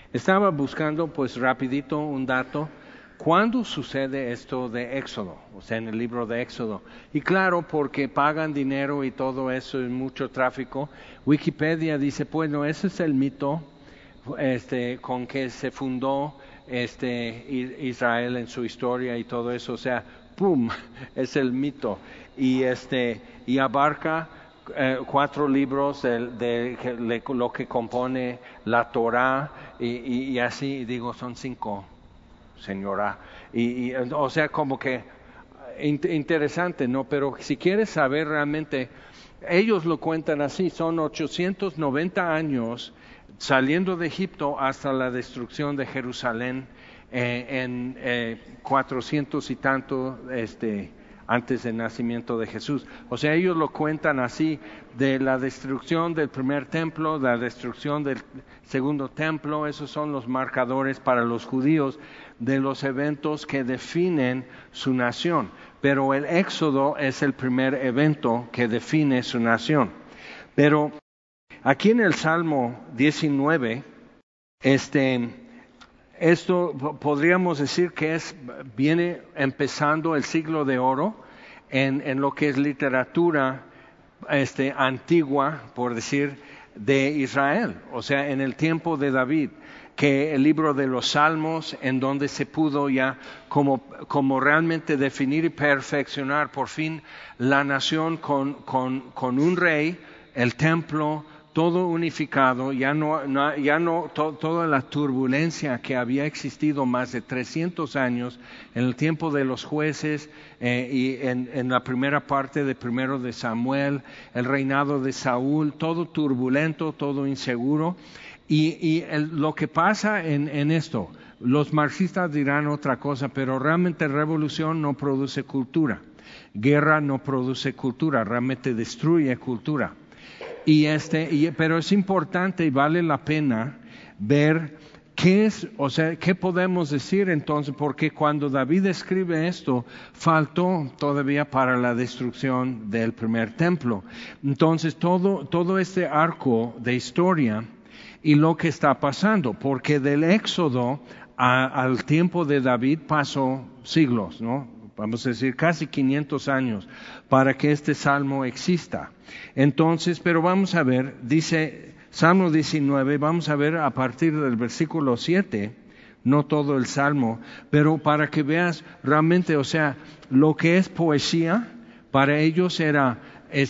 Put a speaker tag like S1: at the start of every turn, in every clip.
S1: Estaba buscando pues rapidito un dato. ¿Cuándo sucede esto de Éxodo? O sea, en el libro de Éxodo. Y claro, porque pagan dinero y todo eso y mucho tráfico, Wikipedia dice, bueno, ese es el mito con que se fundó Israel en su historia y todo eso. O sea, ¡pum! Es el mito. Y abarca 4 libros de lo que compone la Torá y así, digo, son 5. Señora, o sea, como que interesante, ¿no? Pero si quieres saber realmente, ellos lo cuentan así, son 890 años saliendo de Egipto hasta la destrucción de Jerusalén en 400 y tanto antes del nacimiento de Jesús. O sea, ellos lo cuentan así, de la destrucción del primer templo, la destrucción del segundo templo, esos son los marcadores para los judíos de los eventos que definen su nación. Pero el Éxodo es el primer evento que define su nación. Pero aquí en el Salmo 19, esto podríamos decir que viene empezando el siglo de oro en lo que es literatura antigua, por decir, de Israel, o sea, en el tiempo de David, que el libro de los Salmos, en donde se pudo ya como realmente definir y perfeccionar por fin la nación con un rey, el templo, todo unificado, toda la turbulencia que había existido más de 300 años en el tiempo de los jueces y en la primera parte de primero de Samuel, el reinado de Saúl, todo turbulento, todo inseguro. Lo que pasa en esto, los marxistas dirán otra cosa, pero realmente revolución no produce cultura, guerra no produce cultura, realmente destruye cultura. Pero es importante y vale la pena ver qué podemos decir entonces, porque cuando David escribe esto, faltó todavía para la destrucción del primer templo. Entonces, todo este arco de historia y lo que está pasando, porque del Éxodo al tiempo de David pasó siglos, ¿no? Vamos a decir casi 500 años para que este salmo exista. Entonces, pero vamos a ver, dice Salmo 19, vamos a ver a partir del versículo 7, no todo el salmo, pero para que veas realmente, o sea, lo que es poesía, para ellos era,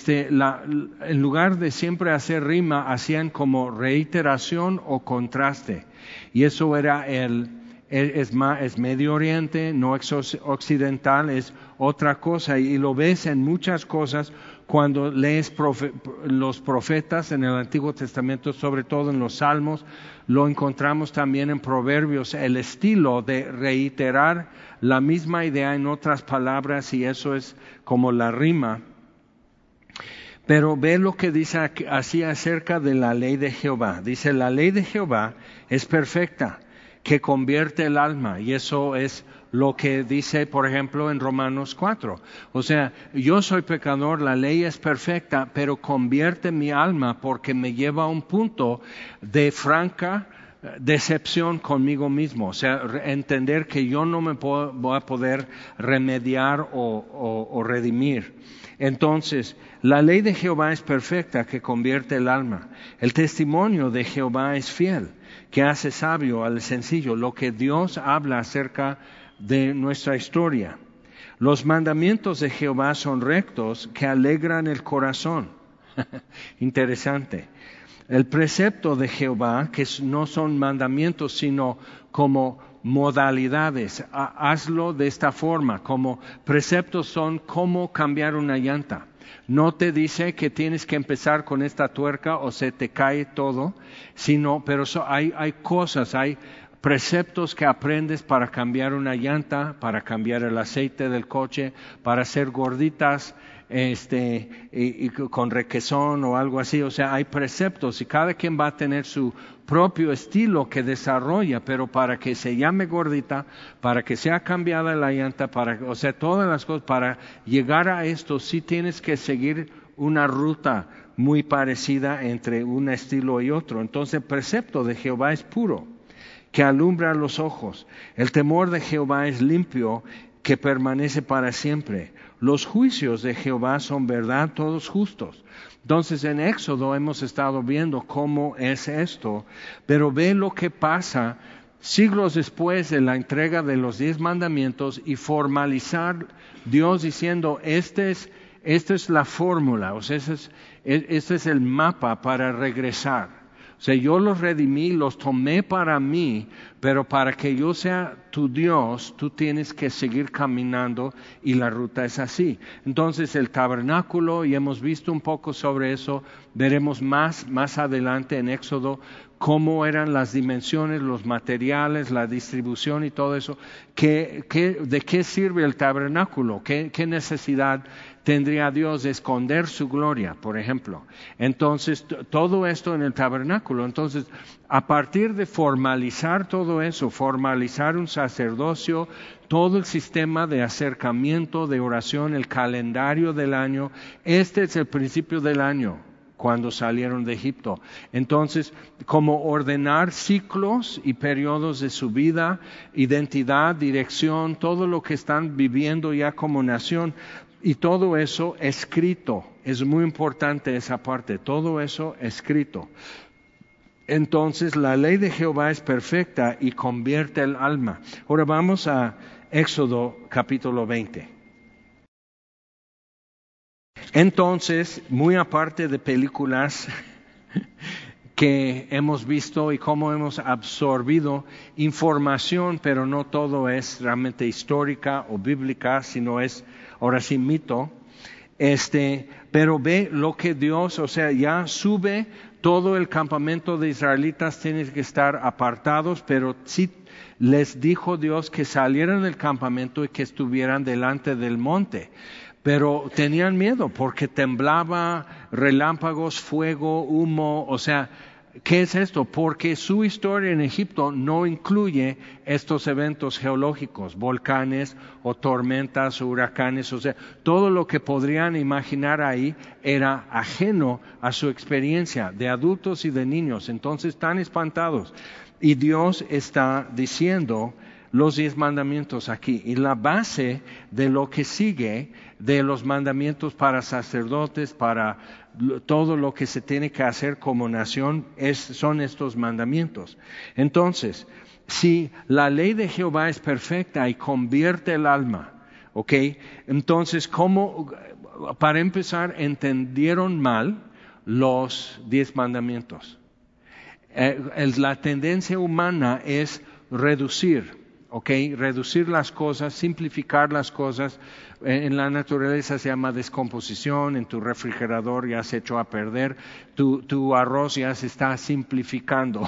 S1: en lugar de siempre hacer rima, hacían como reiteración o contraste. Y eso era es Medio Oriente, no es occidental, es otra cosa. Y lo ves en muchas cosas cuando lees los profetas en el Antiguo Testamento, sobre todo en los Salmos, lo encontramos también en Proverbios, el estilo de reiterar la misma idea en otras palabras, y eso es como la rima. Pero ve lo que dice así acerca de la ley de Jehová. Dice, la ley de Jehová es perfecta, que convierte el alma, y eso es lo que dice, por ejemplo, en Romanos 4. O sea, yo soy pecador, la ley es perfecta, pero convierte mi alma porque me lleva a un punto de franca decepción conmigo mismo. O sea, entender que yo no me voy a poder remediar o redimir. Entonces, la ley de Jehová es perfecta, que convierte el alma. El testimonio de Jehová es fiel, que hace sabio al sencillo. Lo que Dios habla acerca de nuestra historia. Los mandamientos de Jehová son rectos, que alegran el corazón. Interesante. El precepto de Jehová, que no son mandamientos, sino como modalidades. Hazlo de esta forma, como preceptos son cómo cambiar una llanta. No te dice que tienes que empezar con esta tuerca o se te cae todo, pero hay cosas, hay preceptos que aprendes para cambiar una llanta, para cambiar el aceite del coche, para hacer gorditas y con requesón o algo así. O sea, hay preceptos y cada quien va a tener su propio estilo que desarrolla, pero para que se llame gordita, para que sea cambiada la llanta, o sea, todas las cosas, para llegar a esto sí tienes que seguir una ruta muy parecida entre un estilo y otro. Entonces el precepto de Jehová es puro, que alumbra los ojos. El temor de Jehová es limpio, que permanece para siempre. Los juicios de Jehová son verdad, todos justos. Entonces en Éxodo hemos estado viendo cómo es esto, pero ve lo que pasa siglos después de la entrega de los 10 mandamientos y formalizar Dios diciendo, esta es la fórmula, o sea, este es el mapa para regresar. O sea, yo los redimí, los tomé para mí, pero para que yo sea tu Dios, tú tienes que seguir caminando y la ruta es así. Entonces el tabernáculo, y hemos visto un poco sobre eso, veremos más adelante en Éxodo, cómo eran las dimensiones, los materiales, la distribución y todo eso. ¿De qué sirve el tabernáculo? ¿Qué necesidad tendría Dios de esconder su gloria, por ejemplo? Entonces, todo esto en el tabernáculo. Entonces, a partir de formalizar todo eso, formalizar un sacerdocio, todo el sistema de acercamiento, de oración, el calendario del año, este es el principio del año, cuando salieron de Egipto. Entonces, como ordenar ciclos y periodos de su vida, identidad, dirección, todo lo que están viviendo ya como nación, y todo eso escrito. Es muy importante esa parte, todo eso escrito. Entonces, la ley de Jehová es perfecta y convierte el alma. Ahora vamos a Éxodo capítulo 20. Entonces, muy aparte de películas que hemos visto y cómo hemos absorbido información, pero no todo es realmente histórica o bíblica, sino es ahora sí mito, pero ve lo que Dios, o sea, ya sube todo el campamento de israelitas, tienen que estar apartados, pero sí les dijo Dios que salieran del campamento y que estuvieran delante del monte. Pero tenían miedo porque temblaba, relámpagos, fuego, humo, o sea, ¿qué es esto? Porque su historia en Egipto no incluye estos eventos geológicos, volcanes o tormentas o huracanes, o sea, todo lo que podrían imaginar ahí era ajeno a su experiencia de adultos y de niños, entonces están espantados. Y Dios está diciendo los 10 mandamientos aquí. Y la base de lo que sigue de los mandamientos para sacerdotes, para todo lo que se tiene que hacer como nación, son estos mandamientos. Entonces, si la ley de Jehová es perfecta y convierte el alma, ¿ok? Entonces, ¿cómo? Para empezar, entendieron mal los 10 mandamientos. La tendencia humana es reducir. Reducir las cosas, simplificar las cosas. En la naturaleza se llama descomposición, en tu refrigerador ya se echó a perder, tu arroz ya se está simplificando,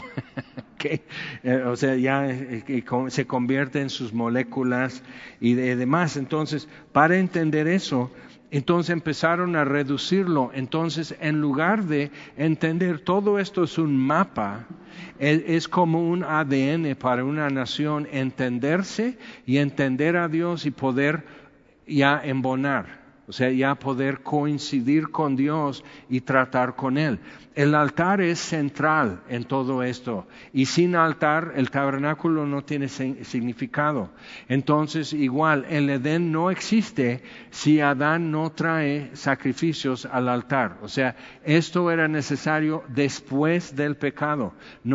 S1: o sea, ya se convierte en sus moléculas y demás. Entonces, para entender eso, entonces empezaron a reducirlo. Entonces, en lugar de entender todo esto es un mapa, es como un ADN para una nación, entenderse y entender a Dios y poder ya embonar, o sea, ya poder coincidir con Dios y tratar con Él. El altar es central en todo esto y sin altar el tabernáculo no tiene significado. Entonces, igual, el Edén no existe si Adán no trae sacrificios al altar. O sea, esto era necesario después del pecado.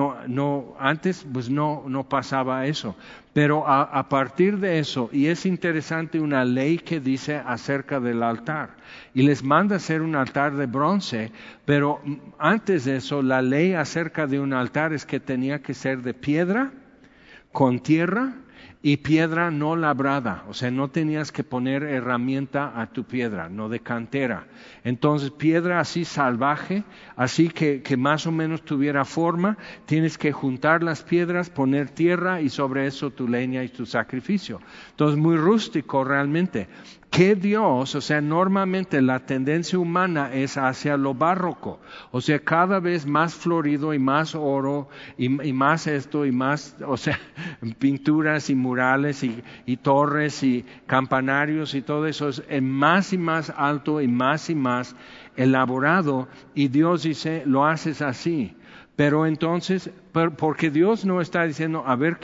S1: Antes pues no pasaba eso. Pero a partir de eso, y es interesante una ley que dice acerca del altar, y les manda hacer un altar de bronce, pero antes de eso, la ley acerca de un altar es que tenía que ser de piedra, con tierra, y piedra no labrada, o sea, no tenías que poner herramienta a tu piedra, no de cantera. Entonces, piedra así salvaje, así que más o menos tuviera forma, tienes que juntar las piedras, poner tierra y sobre eso tu leña y tu sacrificio. Entonces, muy rústico realmente. Que Dios, o sea, normalmente la tendencia humana es hacia lo barroco, o sea, cada vez más florido y más oro y más esto y más, o sea, pinturas y murales y torres y campanarios y todo eso es más y más alto y más elaborado, y Dios dice, lo haces así. Pero entonces, porque Dios no está diciendo,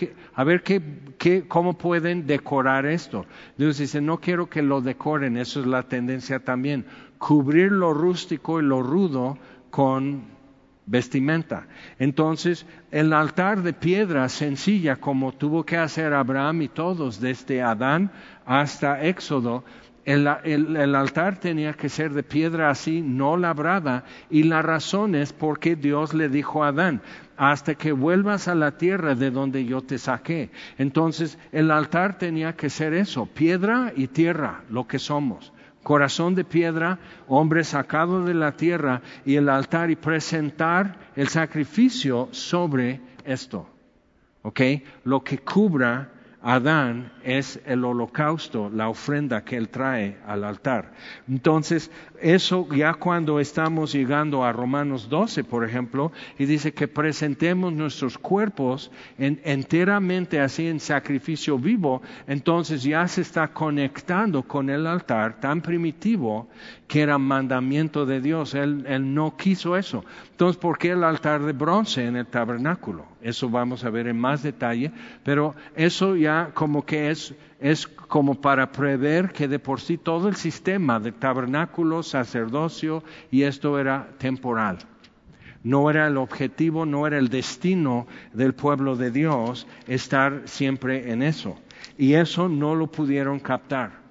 S1: cómo pueden decorar esto. Dios dice, no quiero que lo decoren, eso es la tendencia también. Cubrir lo rústico y lo rudo con vestimenta. Entonces, el altar de piedra sencilla, como tuvo que hacer Abraham y todos, desde Adán hasta Éxodo, el altar tenía que ser de piedra así, no labrada, y la razón es porque Dios le dijo a Adán, hasta que vuelvas a la tierra de donde yo te saqué. Entonces, el altar tenía que ser eso, piedra y tierra, lo que somos. Corazón de piedra, hombre sacado de la tierra, y el altar, y presentar el sacrificio sobre esto. ¿Ok? Lo que cubra Adán es el holocausto, la ofrenda que él trae al altar. Entonces, eso ya cuando estamos llegando a Romanos 12, por ejemplo, y dice que presentemos nuestros cuerpos enteramente así en sacrificio vivo, entonces ya se está conectando con el altar tan primitivo que era mandamiento de Dios. Él no quiso eso. Entonces, ¿por qué el altar de bronce en el tabernáculo? Eso vamos a ver en más detalle, pero eso ya como que es como para prever que de por sí todo el sistema de tabernáculo, sacerdocio y esto era temporal. No era el objetivo, no era el destino del pueblo de Dios estar siempre en eso. Y eso no lo pudieron captar.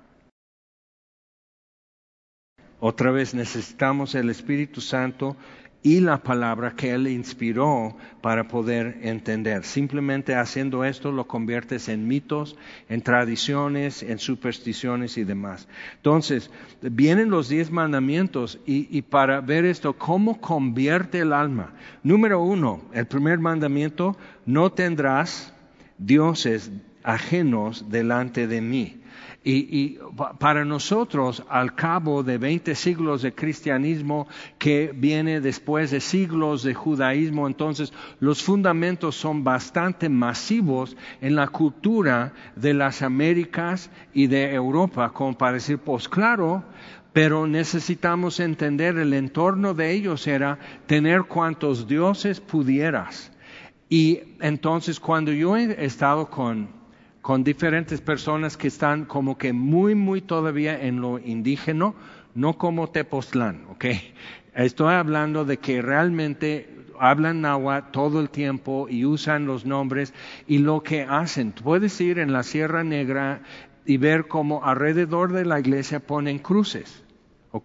S1: Otra vez necesitamos el Espíritu Santo y la palabra que Él inspiró para poder entender. Simplemente haciendo esto lo conviertes en mitos, en tradiciones, en supersticiones y demás. Entonces, vienen los 10 mandamientos y para ver esto, ¿cómo convierte el alma? Número 1, el primer mandamiento, no tendrás dioses ajenos delante de mí. Y para nosotros, al cabo de 20 siglos de cristianismo que viene después de siglos de judaísmo, entonces los fundamentos son bastante masivos en la cultura de las Américas y de Europa, como para decir, pues claro, pero necesitamos entender el entorno de ellos era tener cuantos dioses pudieras. Y entonces cuando yo he estado con diferentes personas que están como que muy todavía en lo indígena, no como Tepoztlán, ¿ok? Estoy hablando de que realmente hablan náhuatl todo el tiempo y usan los nombres y lo que hacen. Puedes ir en la Sierra Negra y ver cómo alrededor de la iglesia ponen cruces, ¿ok?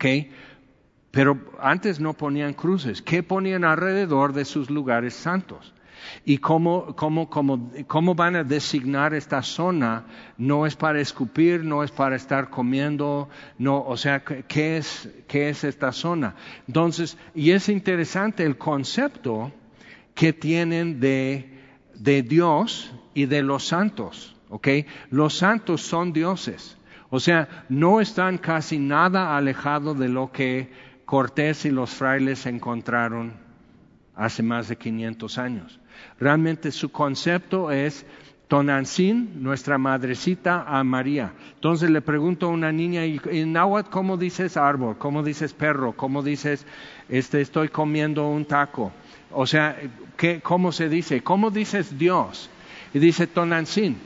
S1: Pero antes no ponían cruces. ¿Qué ponían alrededor de sus lugares santos? ¿Y cómo van a designar esta zona? No es para escupir, no es para estar comiendo, no, o sea, ¿qué es esta zona? Entonces, y es interesante el concepto que tienen de Dios y de los santos, ¿ok? Los santos son dioses, o sea, no están casi nada alejados de lo que Cortés y los frailes encontraron hace más de 500 años. Realmente su concepto es Tonantzin, nuestra madrecita, a María. Entonces le pregunto a una niña, ¿y en náhuatl cómo dices árbol? ¿Cómo dices perro? ¿Cómo dices estoy comiendo un taco? O sea, ¿cómo se dice? ¿Cómo dices Dios? Y dice Tonantzin.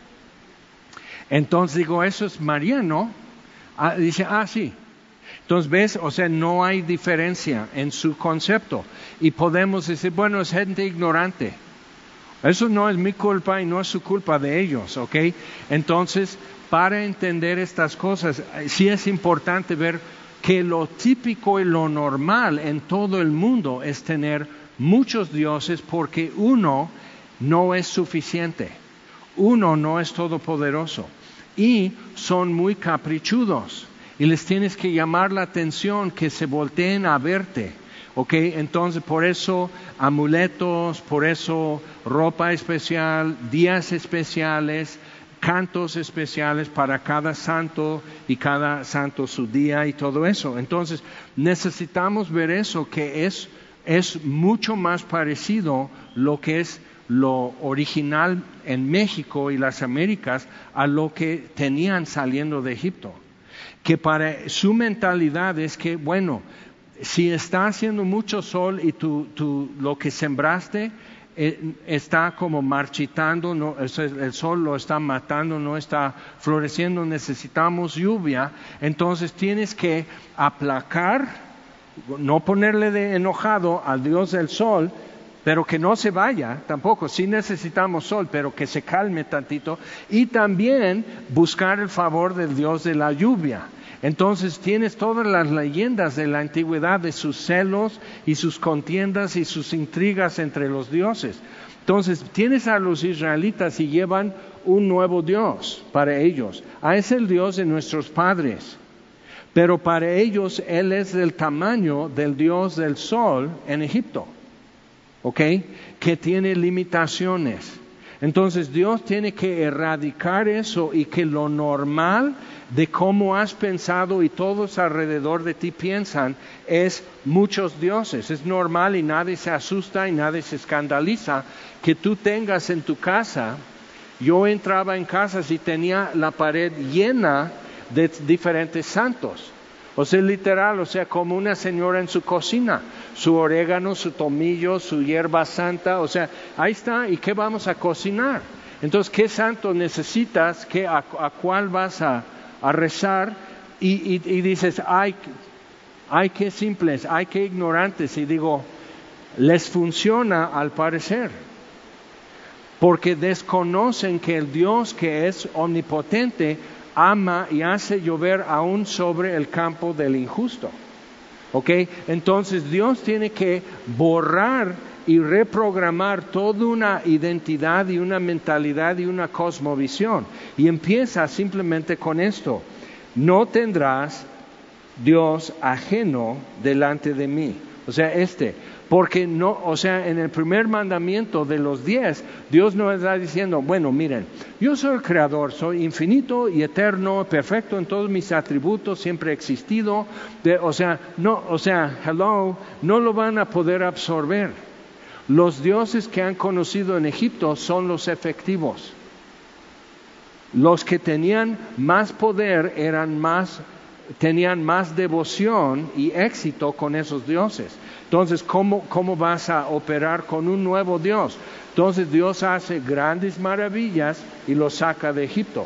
S1: Entonces digo, eso es María, ¿no? Dice, sí. Entonces, ¿ves? O sea, no hay diferencia en su concepto. Y podemos decir, bueno, es gente ignorante. Eso no es mi culpa y no es su culpa de ellos, ¿ok? Entonces, para entender estas cosas, sí es importante ver que lo típico y lo normal en todo el mundo es tener muchos dioses porque uno no es suficiente. Uno no es todopoderoso. Y son muy caprichudos. Y les tienes que llamar la atención que se volteen a verte, ¿ok? Entonces, por eso amuletos, por eso ropa especial, días especiales, cantos especiales para cada santo y cada santo su día y todo eso. Entonces, necesitamos ver eso, que es mucho más parecido lo que es lo original en México y las Américas a lo que tenían saliendo de Egipto. Que para su mentalidad es que, bueno, Si está haciendo mucho sol y lo que sembraste está como marchitando, no, el sol lo está matando, no está floreciendo, necesitamos lluvia, entonces tienes que aplacar, no ponerle de enojado al Dios del sol, pero que no se vaya tampoco, sí necesitamos sol, pero que se calme tantito, y también buscar el favor del Dios de la lluvia. Entonces tienes todas las leyendas de la antigüedad de sus celos y sus contiendas y sus intrigas entre los dioses. Entonces tienes a los israelitas y llevan un nuevo Dios para ellos. Es el Dios de nuestros padres, pero para ellos Él es del tamaño del Dios del sol en Egipto, ¿ok? Que tiene limitaciones. Entonces Dios tiene que erradicar eso y que lo normal de cómo has pensado y todos alrededor de ti piensan es muchos dioses. Es normal y nadie se asusta y nadie se escandaliza que tú tengas en tu casa. Yo entraba en casas y tenía la pared llena de diferentes santos. O sea, literal, como una señora en su cocina, su orégano, su tomillo, su hierba santa, ahí está, ¿y qué vamos a cocinar? Entonces, ¿qué santo necesitas? ¿A cuál vas a rezar? Y dices, ay, qué simples, ay, qué ignorantes, y digo, les funciona al parecer, porque desconocen que el Dios que es omnipotente ama y hace llover aún sobre el campo del injusto. ¿Ok? Entonces Dios tiene que borrar y reprogramar toda una identidad y una mentalidad y una cosmovisión. Y empieza simplemente con esto: no tendrás Dios ajeno delante de mí. Porque en el primer mandamiento de los 10, Dios nos está diciendo, bueno, miren, yo soy el creador, soy infinito y eterno, perfecto en todos mis atributos, siempre he existido, no lo van a poder absorber. Los dioses que han conocido en Egipto son los efectivos. Los que tenían más poder tenían más devoción y éxito con esos dioses. Entonces, ¿cómo vas a operar con un nuevo Dios? Entonces Dios hace grandes maravillas y los saca de Egipto.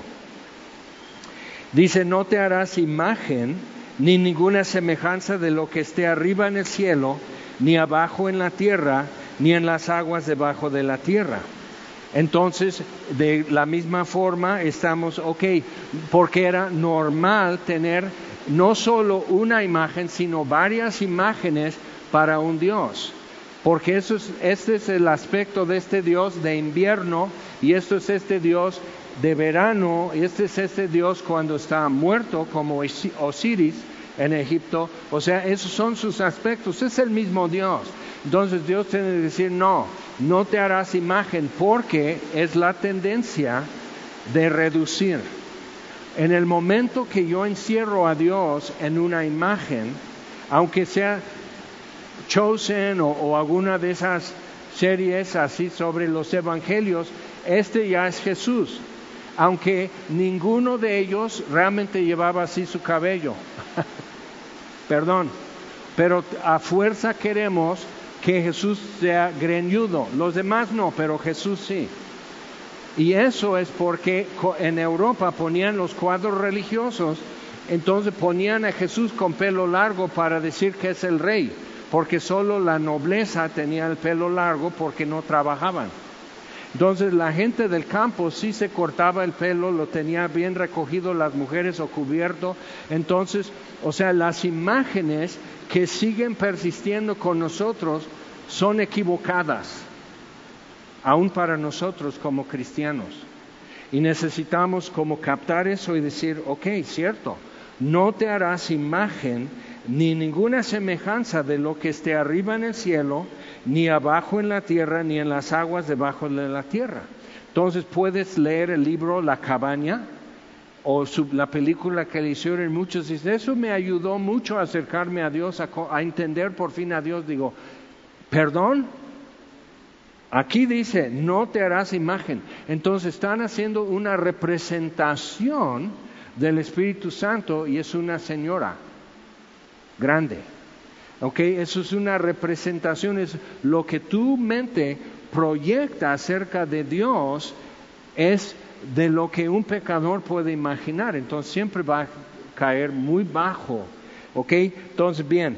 S1: Dice, no te harás imagen ni ninguna semejanza de lo que esté arriba en el cielo, ni abajo en la tierra, ni en las aguas debajo de la tierra. Entonces, de la misma forma estamos, porque era normal tener no solo una imagen, sino varias imágenes para un Dios. Porque este es el aspecto de este Dios de invierno, y esto es este Dios de verano, y este es este Dios cuando está muerto, como Osiris en Egipto. Esos son sus aspectos, es el mismo Dios. Entonces Dios tiene que decir, no te harás imagen, porque es la tendencia de reducir. En el momento que yo encierro a Dios en una imagen, aunque sea Chosen o alguna de esas series así sobre los evangelios, ya es Jesús, aunque ninguno de ellos realmente llevaba así su cabello. Perdón, pero a fuerza queremos que Jesús sea greñudo, los demás no, pero Jesús sí. Y eso es porque en Europa ponían los cuadros religiosos, entonces ponían a Jesús con pelo largo para decir que es el rey, porque solo la nobleza tenía el pelo largo porque no trabajaban. Entonces la gente del campo sí se cortaba el pelo, lo tenía bien recogido, las mujeres o cubierto. Entonces, las imágenes que siguen persistiendo con nosotros son equivocadas, aún para nosotros como cristianos. Y necesitamos como captar eso y decir, cierto, no te harás imagen ni ninguna semejanza de lo que esté arriba en el cielo, ni abajo en la tierra, ni en las aguas debajo de la tierra. Entonces puedes leer el libro La Cabaña, o la película que le hicieron muchos, y eso me ayudó mucho a acercarme a Dios, a entender por fin a Dios. Digo, ¿perdón? Aquí dice, no te harás imagen. Entonces están haciendo una representación del Espíritu Santo, y es una señora grande. ¿Ok? Eso es una representación, es lo que tu mente proyecta acerca de Dios, es de lo que un pecador puede imaginar. Entonces siempre va a caer muy bajo. ¿Ok? Entonces, bien,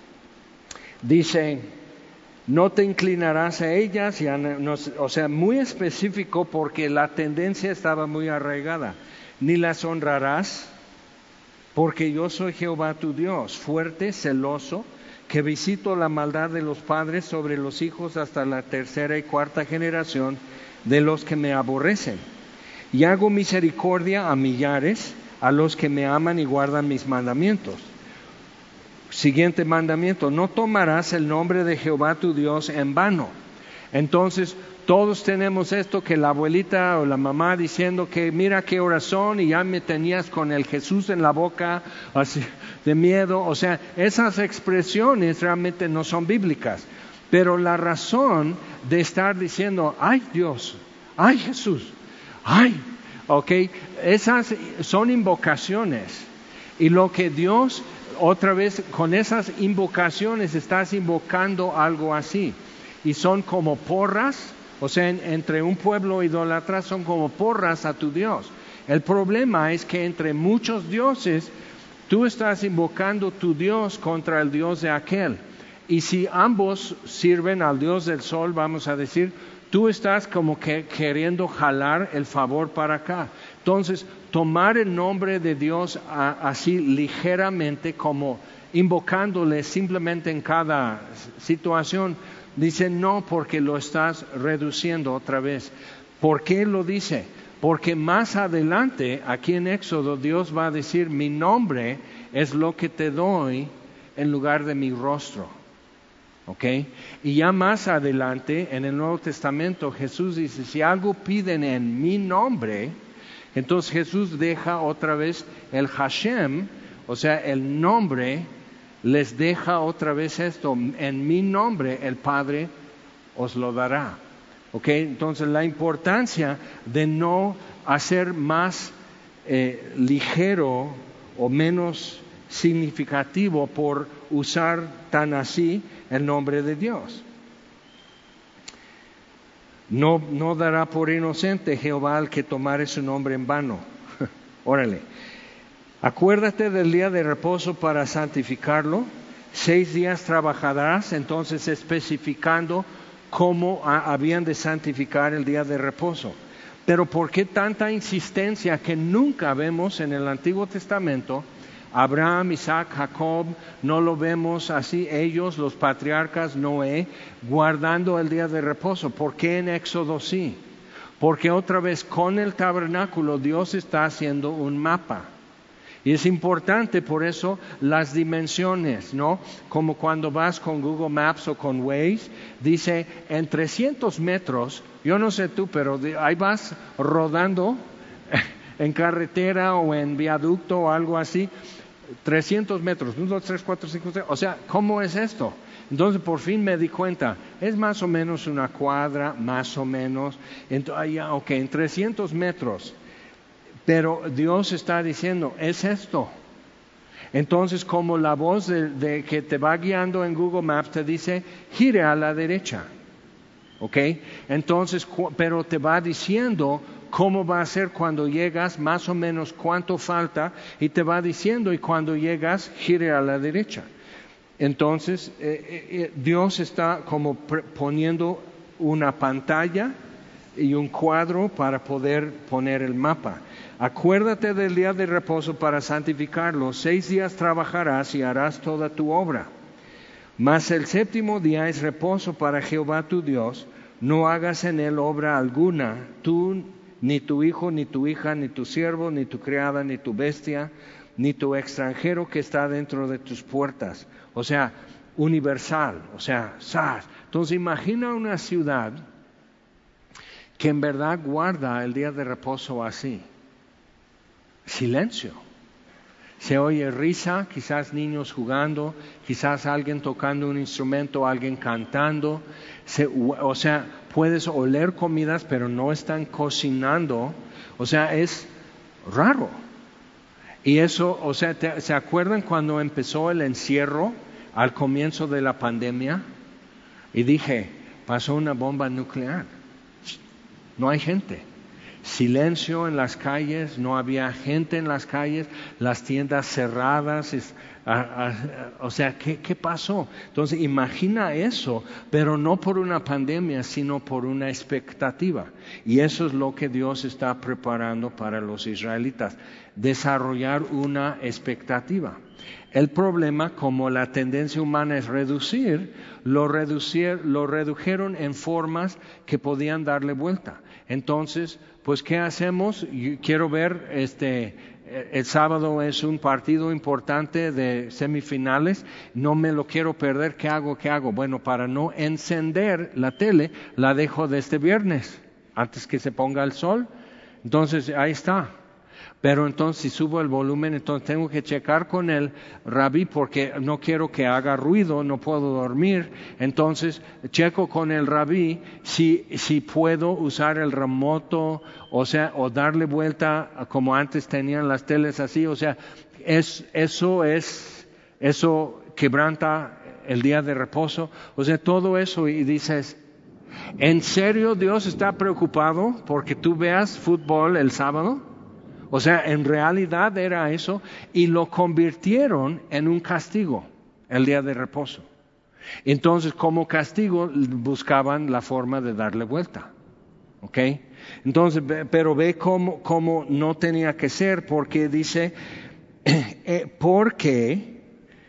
S1: dice, no te inclinarás a ellas, o sea, muy específico porque la tendencia estaba muy arraigada. Ni las honrarás, porque yo soy Jehová tu Dios, fuerte, celoso, que visito la maldad de los padres sobre los hijos hasta la tercera y cuarta generación de los que me aborrecen. Y hago misericordia a millares, a los que me aman y guardan mis mandamientos. Siguiente mandamiento, no tomarás el nombre de Jehová tu Dios en vano. Entonces, todos tenemos esto, que la abuelita o la mamá diciendo que mira qué oración y ya me tenías con el Jesús en la boca, así, de miedo. O sea, esas expresiones realmente no son bíblicas. Pero la razón de estar diciendo, ay Dios, ay Jesús, ay, ok, esas son invocaciones. Y lo que Dios, otra vez, con esas invocaciones estás invocando algo así. Y son como porras, o sea, entre un pueblo idólatra son como porras a tu Dios. El problema es que entre muchos dioses, tú estás invocando tu Dios contra el Dios de aquel. Y si ambos sirven al Dios del sol, vamos a decir, tú estás como que queriendo jalar el favor para acá. Entonces, tomar el nombre de Dios así ligeramente, como invocándole simplemente en cada situación, dice no, porque lo estás reduciendo otra vez. ¿Por qué lo dice? Porque más adelante, aquí en Éxodo, Dios va a decir, mi nombre es lo que te doy en lugar de mi rostro. ¿Ok? Y ya más adelante, en el Nuevo Testamento, Jesús dice, si algo piden en mi nombre, entonces Jesús deja otra vez el Hashem, o sea, el nombre, les deja otra vez esto, en mi nombre el Padre os lo dará. ¿Ok? Entonces la importancia de no hacer más ligero o menos significativo por usar tan así el nombre de Dios. No dará por inocente Jehová al que tomare su nombre en vano. Órale. Acuérdate del día de reposo para santificarlo. 6 días trabajarás, entonces especificando cómo habían de santificar el día de reposo. Pero ¿por qué tanta insistencia que nunca vemos en el Antiguo Testamento? Abraham, Isaac, Jacob, no lo vemos así, ellos, los patriarcas, Noé, guardando el día de reposo. ¿Por qué en Éxodo sí? Porque otra vez con el tabernáculo Dios está haciendo un mapa. Y es importante por eso las dimensiones, ¿no? Como cuando vas con Google Maps o con Waze, dice en 300 metros, yo no sé tú, pero ahí vas rodando en carretera o en viaducto o algo así, 300 metros, 1, 2, 3, 4, 5, 6, o sea, ¿cómo es esto? Entonces por fin me di cuenta, es más o menos una cuadra, más o menos, ok, en 300 metros, pero Dios está diciendo, es esto. Entonces como la voz de que te va guiando en Google Maps te dice, gire a la derecha, ok, entonces, pero te va diciendo cómo va a ser cuando llegas, más o menos cuánto falta, y te va diciendo, y cuando llegas, gire a la derecha. Entonces, Dios está como poniendo una pantalla y un cuadro para poder poner el mapa. Acuérdate del día de reposo para santificarlo. 6 días trabajarás y harás toda tu obra. Mas el 7º día es reposo para Jehová tu Dios. No hagas en él obra alguna, tú, ni tu hijo, ni tu hija, ni tu siervo, ni tu criada, ni tu bestia, ni tu extranjero que está dentro de tus puertas. O sea, universal, o sea, ¡zas! Entonces imagina una ciudad que en verdad guarda el día de reposo así. Silencio. Se oye risa, quizás niños jugando, quizás alguien tocando un instrumento, alguien cantando. O sea, puedes oler comidas, pero no están cocinando. O sea, es raro. Y eso, o sea, ¿se acuerdan cuando empezó el encierro al comienzo de la pandemia y dije, pasó una bomba nuclear. No hay gente. Silencio en las calles, no había gente en las calles, las tiendas cerradas. O sea, ¿qué pasó? Entonces, imagina eso, pero no por una pandemia, sino por una expectativa. Y eso es lo que Dios está preparando para los israelitas, desarrollar una expectativa. El problema, como la tendencia humana es reducir, lo redujeron en formas que podían darle vuelta. Entonces, pues, ¿qué hacemos? Yo quiero ver, el sábado es un partido importante de semifinales, no me lo quiero perder, ¿qué hago? Bueno, para no encender la tele, la dejo de este viernes, antes que se ponga el sol. Entonces, ahí está. Pero entonces si subo el volumen, entonces tengo que checar con el rabí porque no quiero que haga ruido, no puedo dormir. Entonces checo con el rabí si puedo usar el remoto, o darle vuelta como antes tenían las teles así. O sea, eso quebranta el día de reposo. O sea, todo eso, y dices, ¿en serio Dios está preocupado porque tú veas fútbol el sábado? O sea, en realidad era eso, y lo convirtieron en un castigo, el día de reposo. Entonces, como castigo, buscaban la forma de darle vuelta. ¿Ok? Entonces, pero ve cómo no tenía que ser, porque dice, porque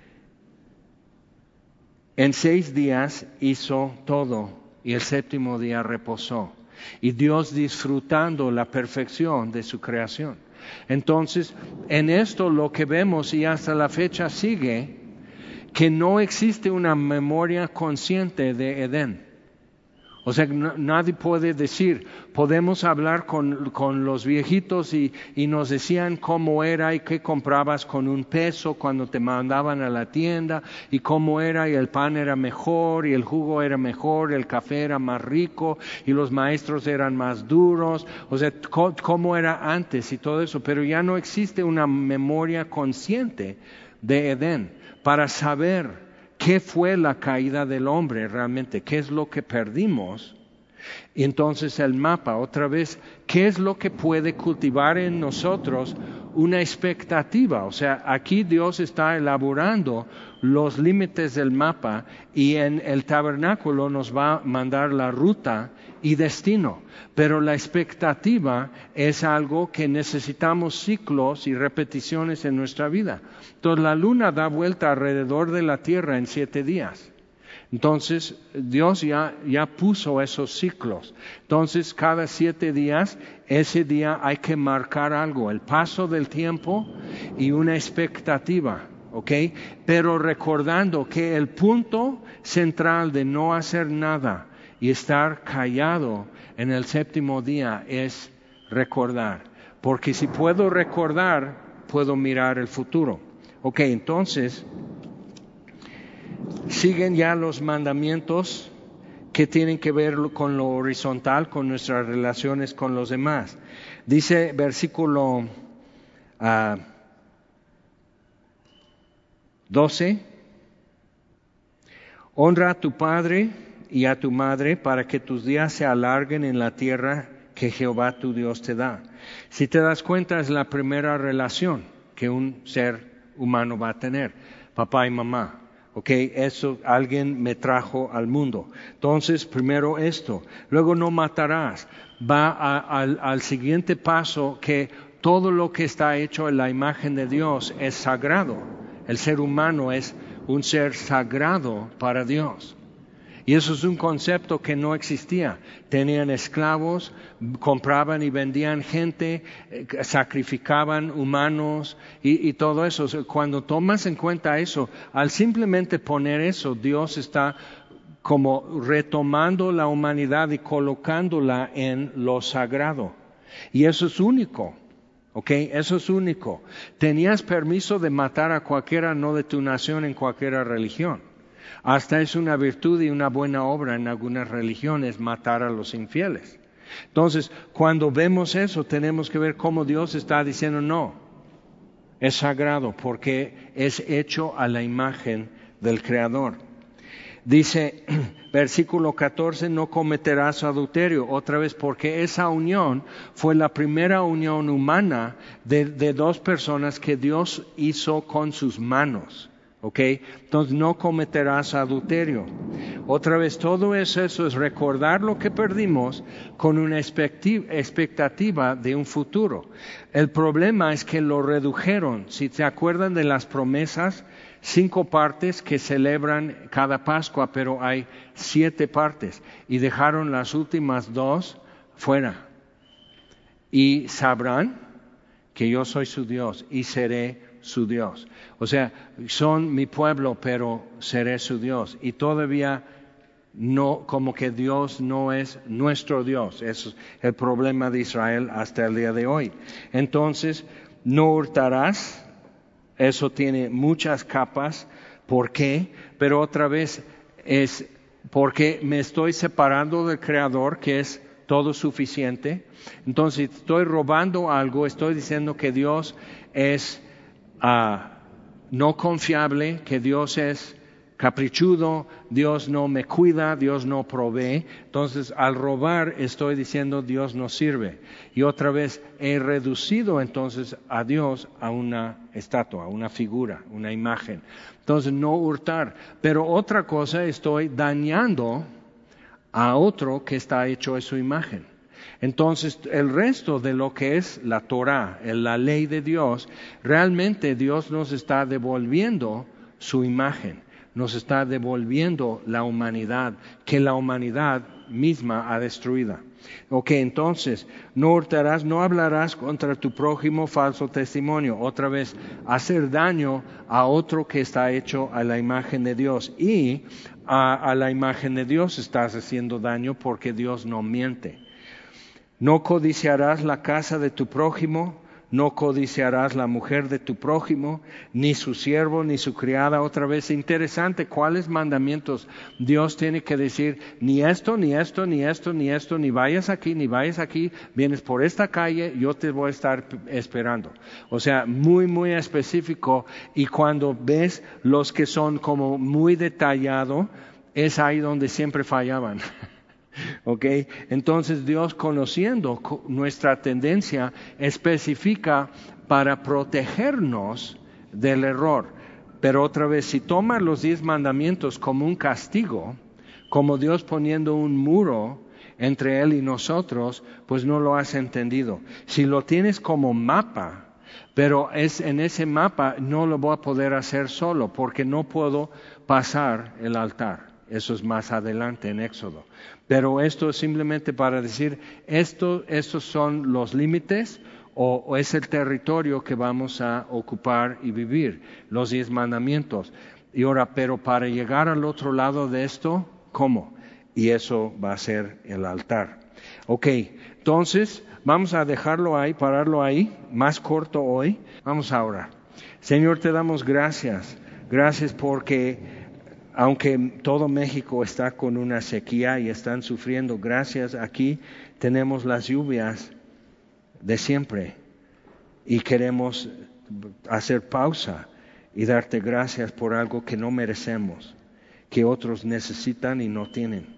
S1: en 6 días hizo todo, y el 7º día reposó. Y Dios disfrutando la perfección de su creación. Entonces, en esto lo que vemos, y hasta la fecha sigue, que no existe una memoria consciente de Edén. O sea, nadie puede decir, podemos hablar con los viejitos y nos decían cómo era y qué comprabas con un peso cuando te mandaban a la tienda, y cómo era, y el pan era mejor, y el jugo era mejor, el café era más rico, y los maestros eran más duros. O sea, cómo era antes y todo eso, pero ya no existe una memoria consciente de Edén para saber ¿qué fue la caída del hombre realmente? ¿Qué es lo que perdimos? Y entonces el mapa, otra vez, ¿qué es lo que puede cultivar en nosotros una expectativa? O sea, aquí Dios está elaborando los límites del mapa, y en el tabernáculo nos va a mandar la ruta y destino. Pero la expectativa es algo que necesitamos ciclos y repeticiones en nuestra vida. Entonces la luna da vuelta alrededor de la tierra en 7 días. Entonces Dios ya puso esos ciclos. Entonces cada 7 días, ese día hay que marcar algo, el paso del tiempo y una expectativa. ¿Ok? Pero recordando que el punto central de no hacer nada y estar callado en el 7º día es recordar. Porque si puedo recordar, puedo mirar el futuro. Ok, entonces, siguen ya los mandamientos que tienen que ver con lo horizontal, con nuestras relaciones con los demás. Dice versículo 12, honra a tu padre y a tu madre para que tus días se alarguen en la tierra que Jehová tu Dios te da. Si te das cuenta, es la primera relación que un ser humano va a tener, papá y mamá. Ok, eso, alguien me trajo al mundo. Entonces, primero esto, luego no matarás. Va al siguiente paso, que todo lo que está hecho en la imagen de Dios es sagrado. El ser humano es un ser sagrado para Dios. Y eso es un concepto que no existía. Tenían esclavos, compraban y vendían gente, sacrificaban humanos y todo eso. Cuando tomas en cuenta eso, al simplemente poner eso, Dios está como retomando la humanidad y colocándola en lo sagrado. Y eso es único. ¿Ok? Eso es único. Tenías permiso de matar a cualquiera no de tu nación en cualquier religión. Hasta es una virtud y una buena obra en algunas religiones matar a los infieles. Entonces, cuando vemos eso, tenemos que ver cómo Dios está diciendo no. Es sagrado porque es hecho a la imagen del Creador. Dice, versículo 14, no cometerás adulterio. Otra vez, porque esa unión fue la primera unión humana de dos personas que Dios hizo con sus manos. ¿Ok? Entonces no cometerás adulterio. Otra vez, todo eso es recordar lo que perdimos con una expectativa de un futuro. El problema es que lo redujeron. Si se acuerdan de las promesas, 5 partes que celebran cada Pascua, pero hay 7 partes. Y dejaron las últimas 2 fuera. Y sabrán que yo soy su Dios y seré su Dios. O sea, son mi pueblo, pero seré su Dios. Y todavía no, como que Dios no es nuestro Dios. Eso es el problema de Israel hasta el día de hoy. Entonces, no hurtarás. Eso tiene muchas capas. ¿Por qué? Pero otra vez es porque me estoy separando del Creador, que es todo suficiente. Entonces, si estoy robando algo, estoy diciendo que Dios es no confiable, que Dios es caprichudo, Dios no me cuida, Dios no provee. Entonces, al robar estoy diciendo Dios no sirve. Y otra vez he reducido entonces a Dios a una estatua, a una figura, una imagen. Entonces, no hurtar. Pero otra cosa, estoy dañando a otro que está hecho a su imagen. Entonces, el resto de lo que es la Torah, la ley de Dios, realmente Dios nos está devolviendo su imagen, nos está devolviendo la humanidad, que la humanidad misma ha destruido. Ok, entonces, no hurtarás, no hablarás contra tu prójimo falso testimonio. Otra vez, hacer daño a otro que está hecho a la imagen de Dios. Y a la imagen de Dios estás haciendo daño porque Dios no miente. No codiciarás la casa de tu prójimo, no codiciarás la mujer de tu prójimo, ni su siervo, ni su criada. Otra vez, interesante, ¿cuáles mandamientos Dios tiene que decir? Ni esto, ni esto, ni esto, ni esto, ni vayas aquí, ni vayas aquí, vienes por esta calle, yo te voy a estar esperando. O sea, muy, muy específico. Y cuando ves los que son como muy detallados, es ahí donde siempre fallaban. Okay. Entonces Dios, conociendo nuestra tendencia, especifica para protegernos del error. Pero otra vez, si toma los 10 mandamientos como un castigo, como Dios poniendo un muro entre Él y nosotros, pues no lo has entendido. Si lo tienes como mapa, pero es en ese mapa no lo voy a poder hacer solo, porque no puedo pasar el altar. Eso es más adelante en Éxodo. Pero esto es simplemente para decir, estos son los límites o es el territorio que vamos a ocupar y vivir, los 10 mandamientos. Y ahora, pero para llegar al otro lado de esto, ¿cómo? Y eso va a ser el altar. Ok, entonces vamos a dejarlo ahí, pararlo ahí, más corto hoy. Vamos a orar. Señor, te damos gracias. Gracias porque aunque todo México está con una sequía y están sufriendo, gracias, aquí tenemos las lluvias de siempre y queremos hacer pausa y darte gracias por algo que no merecemos, que otros necesitan y no tienen.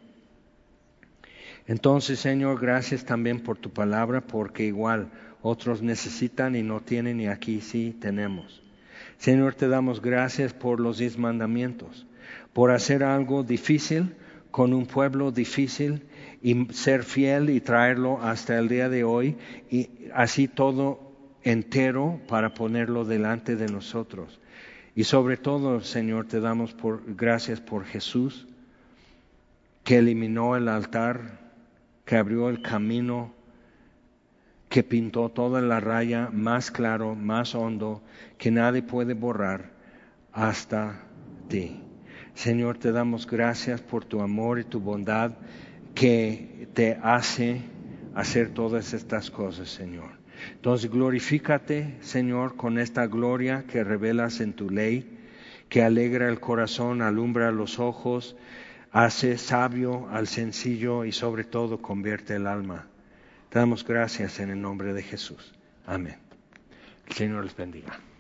S1: Entonces, Señor, gracias también por tu palabra, porque igual otros necesitan y no tienen y aquí sí tenemos. Señor, te damos gracias por los 10 mandamientos, por hacer algo difícil con un pueblo difícil y ser fiel y traerlo hasta el día de hoy y así todo entero para ponerlo delante de nosotros. Y sobre todo, Señor, te damos gracias por Jesús, que eliminó el altar, que abrió el camino, que pintó toda la raya más claro, más hondo, que nadie puede borrar hasta ti. Señor, te damos gracias por tu amor y tu bondad que te hace hacer todas estas cosas, Señor. Entonces, glorifícate, Señor, con esta gloria que revelas en tu ley, que alegra el corazón, alumbra los ojos, hace sabio al sencillo y sobre todo convierte el alma. Te damos gracias en el nombre de Jesús. Amén. Que el Señor les bendiga.